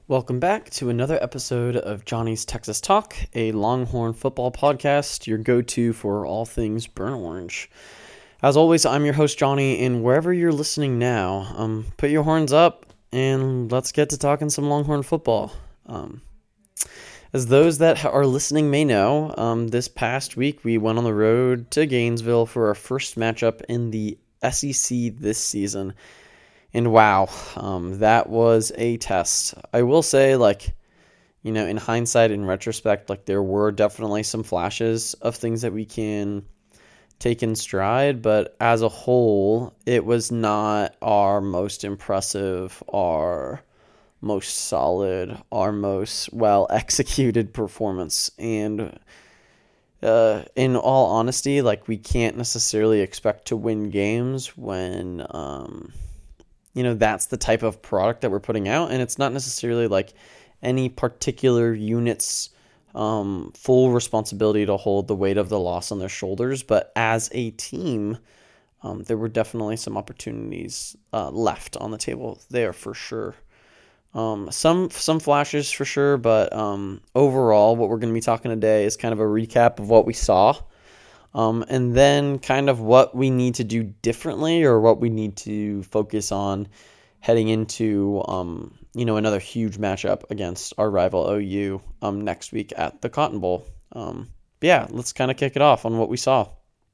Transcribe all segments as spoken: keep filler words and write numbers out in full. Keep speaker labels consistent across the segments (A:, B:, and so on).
A: Welcome back to another episode of Johnny's Texas Talk, a Longhorn football podcast, your go-to for all things burnt orange. As always, I'm your host, Johnny, and wherever you're listening now, um, put your horns up and let's get to talking some Longhorn football. Um, as those that are listening may know, um, this past week we went on the road to Gainesville for our first matchup in the S E C this season. And wow, um, that was a test. I will say, like, you know, in hindsight, in retrospect, like, there were definitely some flashes of things that we can take in stride. But as a whole, it was not our most impressive, our most solid, our most well-executed performance. And uh, in all honesty, like, we can't necessarily expect to win games when... Um, You know, that's the type of product that we're putting out, and it's not necessarily like any particular unit's um, full responsibility to hold the weight of the loss on their shoulders. But as a team, um, there were definitely some opportunities uh, left on the table there for sure. Um, some some flashes for sure, but um, overall, what we're going to be talking today is kind of a recap of what we saw. Um, and then kind of what we need to do differently or what we need to focus on heading into, um, you know, another huge matchup against our rival O U um, next week at the Cotton Bowl. Um, but yeah, let's kind of kick it off on what we saw.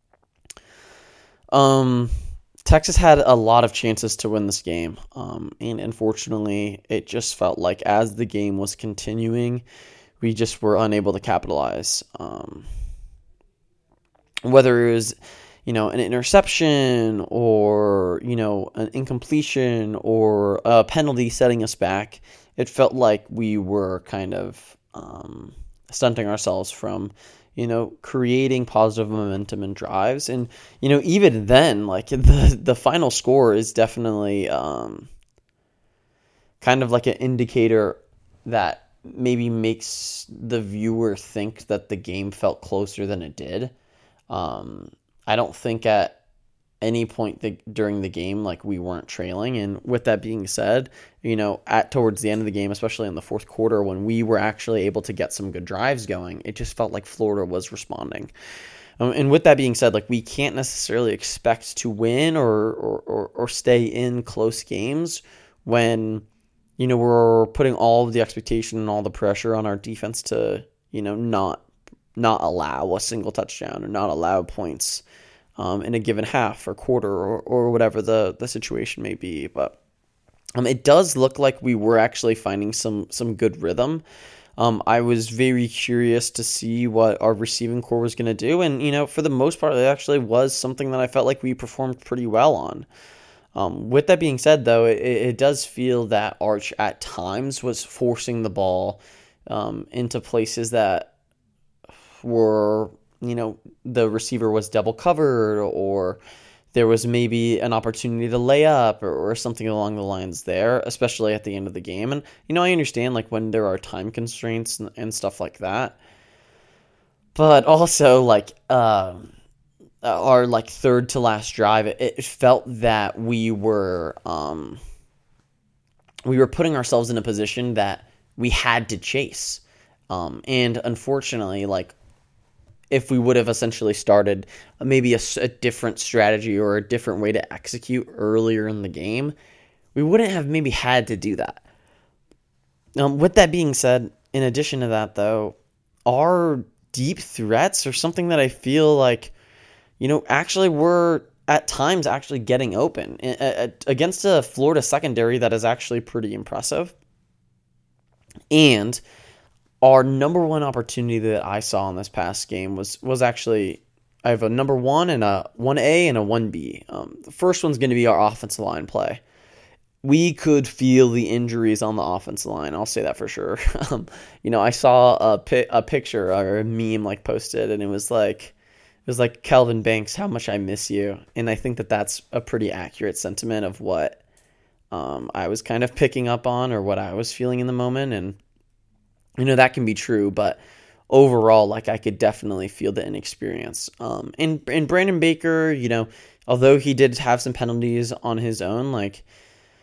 A: Um, Texas had a lot of chances to win this game. Um, and unfortunately, it just felt like as the game was continuing, we just were unable to capitalize. Um, Whether it was, you know, an interception or, you know, an incompletion or a penalty setting us back, it felt like we were kind of um, stunting ourselves from, you know, creating positive momentum and drives. And, you know, even then, like, the, the final score is definitely um, kind of like an indicator that maybe makes the viewer think that the game felt closer than it did. Um, I don't think at any point the, during the game, like, we weren't trailing. And with that being said, you know, at towards the end of the game, especially in the fourth quarter, when we were actually able to get some good drives going, it just felt like Florida was responding. Um, and with that being said, like, we can't necessarily expect to win or, or, or, or stay in close games when, you know, we're putting all of the expectation and all the pressure on our defense to, you know, not not allow a single touchdown or not allow points um, in a given half or quarter or, or whatever the, the situation may be. But um, it does look like we were actually finding some some good rhythm. Um, I was very curious to see what our receiving core was going to do. And, you know, for the most part, it actually was something that I felt like we performed pretty well on. Um, with that being said, though, it, it does feel that Arch at times was forcing the ball um, into places that were, you know, the receiver was double covered or there was maybe an opportunity to lay up or, or something along the lines there, especially at the end of the game. And, you know, I understand, like, when there are time constraints and, and stuff like that. But also, like, um, our, like, third to last drive, it, it felt that we were, um, we were putting ourselves in a position that we had to chase. Um, and unfortunately, like, if we would have essentially started maybe a, a different strategy or a different way to execute earlier in the game, we wouldn't have maybe had to do that. Um, with that being said, in addition to that, though, our deep threats are something that I feel like, you know, actually were at times actually getting open against a Florida secondary that is actually pretty impressive. And our number one opportunity that I saw in this past game was was actually, I have a number one and a one A and a one B. Um, the first one's going to be our offensive line play. We could feel the injuries on the offensive line. I'll say that for sure. um, you know, I saw a pi- a picture or a meme like posted, and it was like it was like Kelvin Banks, how much I miss you. And I think that that's a pretty accurate sentiment of what um, I was kind of picking up on or what I was feeling in the moment. And you know, that can be true, but overall, like, I could definitely feel the inexperience. Um, and, and Brandon Baker, you know, although he did have some penalties on his own, like,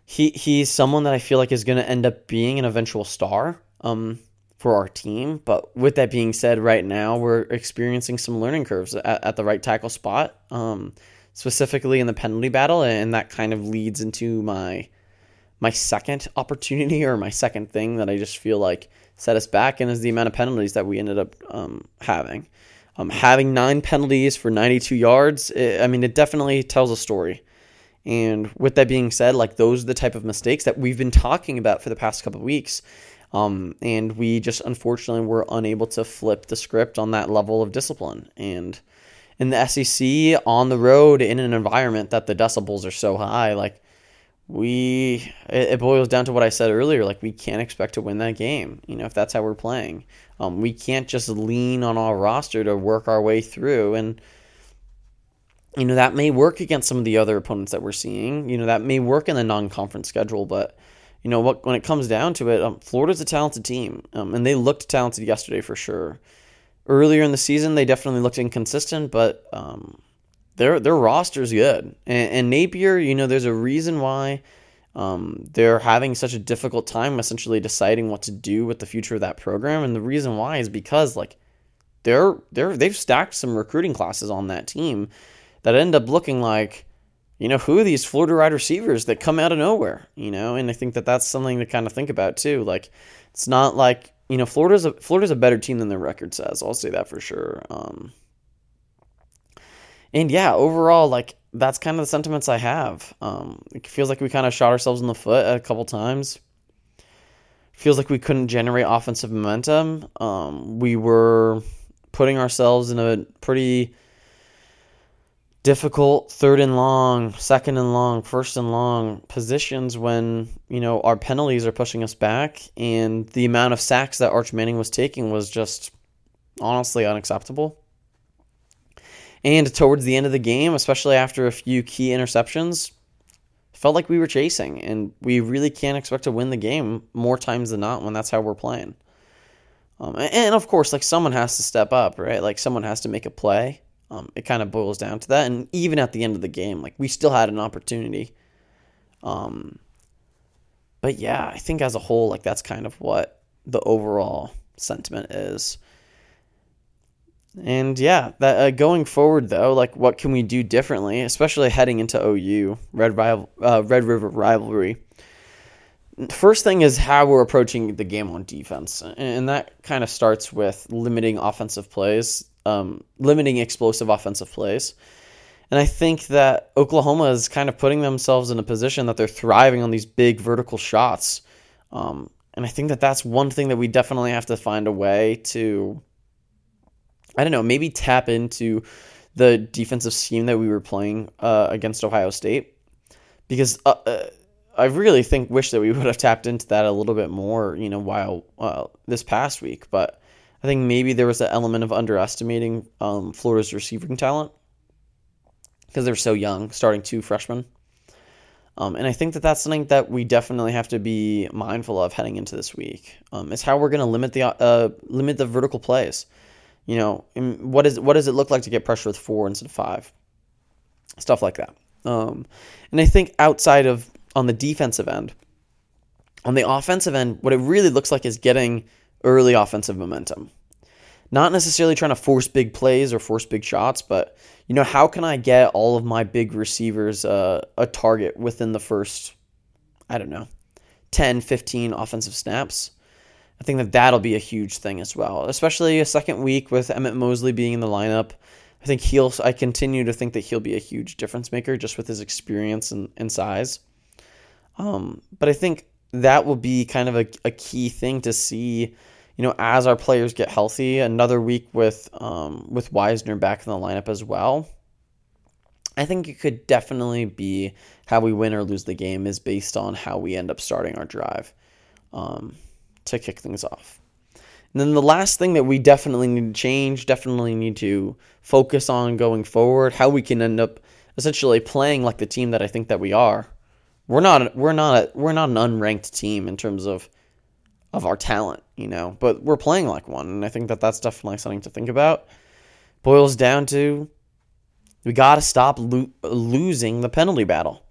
A: he he's someone that I feel like is going to end up being an eventual star um, for our team. But with that being said, right now we're experiencing some learning curves at, at the right tackle spot, um, specifically in the penalty battle, and that kind of leads into my my second opportunity or my second thing that I just feel like set us back, and is the amount of penalties that we ended up um, having. Um, having nine penalties for ninety-two yards, it, I mean, it definitely tells a story. And with that being said, like, those are the type of mistakes that we've been talking about for the past couple of weeks. Um, and we just unfortunately were unable to flip the script on that level of discipline. And in the S E C, on the road, in an environment that the decibels are so high, like, we, it, it boils down to what I said earlier. Like, we can't expect to win that game, you know, if that's how we're playing. Um, we can't just lean on our roster to work our way through. And you know, that may work against some of the other opponents that we're seeing. You know, that may work in the non-conference schedule, but, you know, what when it comes down to it, um, Florida's a talented team, um, and they looked talented yesterday for sure. Earlier in the season, they definitely looked inconsistent, but um, their their roster's good. And, and Napier, you know, there's a reason why um, they're having such a difficult time essentially deciding what to do with the future of that program, and the reason why is because, like, they're they're they've stacked some recruiting classes on that team that end up looking like, you know, who are these Florida wide receivers that come out of nowhere, you know? And I think that that's something to kind of think about too. Like, it's not like, you know, Florida's a, Florida's a better team than their record says. I'll say that for sure. Um, and yeah, overall, like, that's kind of the sentiments I have. Um, it feels like we kind of shot ourselves in the foot a couple times. Feels like we couldn't generate offensive momentum. Um, we were putting ourselves in a pretty difficult third and long, second and long, first and long positions when, you know, our penalties are pushing us back, and the amount of sacks that Arch Manning was taking was just honestly unacceptable. And towards the end of the game, especially after a few key interceptions, felt like we were chasing, and we really can't expect to win the game more times than not when that's how we're playing. Um, and of course, like, someone has to step up, right? Like, someone has to make a play. Um, it kind of boils down to that. And even at the end of the game, like, we still had an opportunity. Um, but yeah, I think as a whole, like, that's kind of what the overall sentiment is. And yeah, that uh, going forward though, like, what can we do differently, especially heading into O U, Red Rival, uh, Red River rivalry? First thing is how we're approaching the game on defense, and that kind of starts with limiting offensive plays. Um, limiting explosive offensive plays. And I think that Oklahoma is kind of putting themselves in a position that they're thriving on these big vertical shots. Um, and I think that that's one thing that we definitely have to find a way to, I don't know, maybe tap into the defensive scheme that we were playing uh, against Ohio State. Because uh, uh, I really think, wish that we would have tapped into that a little bit more, you know, while uh, this past week. But I think maybe there was an element of underestimating um, Florida's receiving talent because they're so young, starting two freshmen. Um, and I think that that's something that we definitely have to be mindful of heading into this week. Um, is how we're going to limit the uh, limit the vertical plays. You know, what is what does it look like to get pressure with four instead of five? Stuff like that. Um, and I think outside of on the defensive end, on the offensive end, what it really looks like is getting early offensive momentum. Not necessarily trying to force big plays or force big shots, but, you know, how can I get all of my big receivers uh, a target within the first, I don't know, ten, fifteen offensive snaps? I think that that'll be a huge thing as well, especially a second week with Emmett Mosley being in the lineup. I think he'll, I continue to think that he'll be a huge difference maker just with his experience and, and size. Um, but I think that will be kind of a, a key thing to see, you know, as our players get healthy. Another week with um, with Wisner back in the lineup as well. I think it could definitely be how we win or lose the game is based on how we end up starting our drive um, to kick things off. And then the last thing that we definitely need to change, definitely need to focus on going forward, how we can end up essentially playing like the team that I think that we are. We're not we're not a, we're not an unranked team in terms of of our talent, you know, but we're playing like one, and I think that that's definitely something to think about. Boils down to we got to stop lo- losing the penalty battle.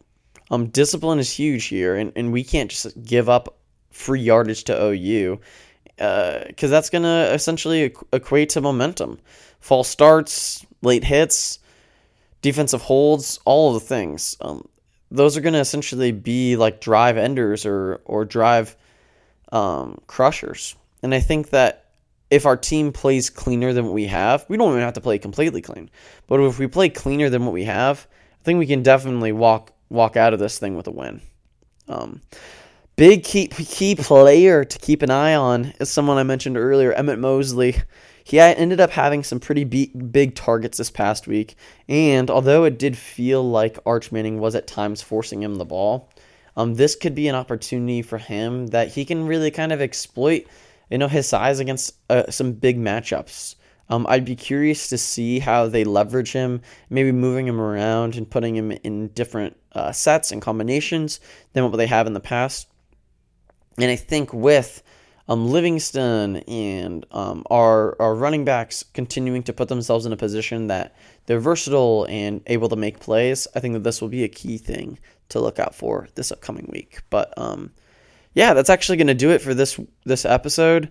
A: Um, discipline is huge here, and, and we can't just give up free yardage to O U because uh, that's going to essentially equ- equate to momentum. False starts, late hits, defensive holds, all of the things. Um, those are going to essentially be like drive enders or, or drive um, crushers. And I think that if our team plays cleaner than what we have, we don't even have to play completely clean. But if we play cleaner than what we have, I think we can definitely walk walk out of this thing with a win. Um, big key key player to keep an eye on is someone I mentioned earlier, Emmett Mosley. He ended up having some pretty big targets this past week, and although it did feel like Arch Manning was at times forcing him the ball, um, this could be an opportunity for him that he can really kind of exploit, you know, his size against uh, some big matchups. Um, I'd be curious to see how they leverage him, maybe moving him around and putting him in different uh, sets and combinations than what they have in the past. And I think with um, Livingston and um, our our running backs continuing to put themselves in a position that they're versatile and able to make plays, I think that this will be a key thing to look out for this upcoming week. But um, yeah, that's actually going to do it for this this episode.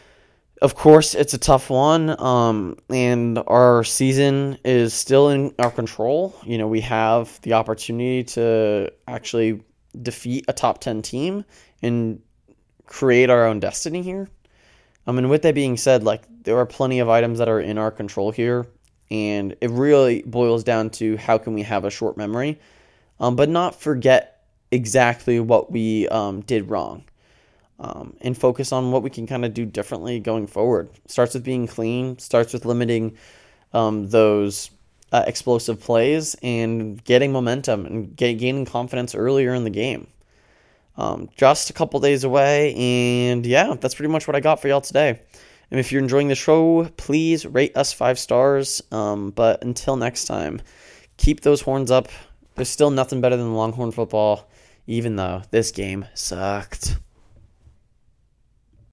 A: Of course, it's a tough one, um, and our season is still in our control. You know, we have the opportunity to actually defeat a top ten team and create our own destiny here. I mean, with that being said, like, there are plenty of items that are in our control here, and it really boils down to how can we have a short memory, um, but not forget exactly what we um, did wrong. Um, and focus on what we can kind of do differently going forward. Starts with being clean, starts with limiting um, those uh, explosive plays and getting momentum and get, gaining confidence earlier in the game. Um, just a couple days away, and yeah, that's pretty much what I got for y'all today. And if you're enjoying the show, please rate us five stars. Um, but until next time, keep those horns up. There's still nothing better than Longhorn football, even though this game sucked.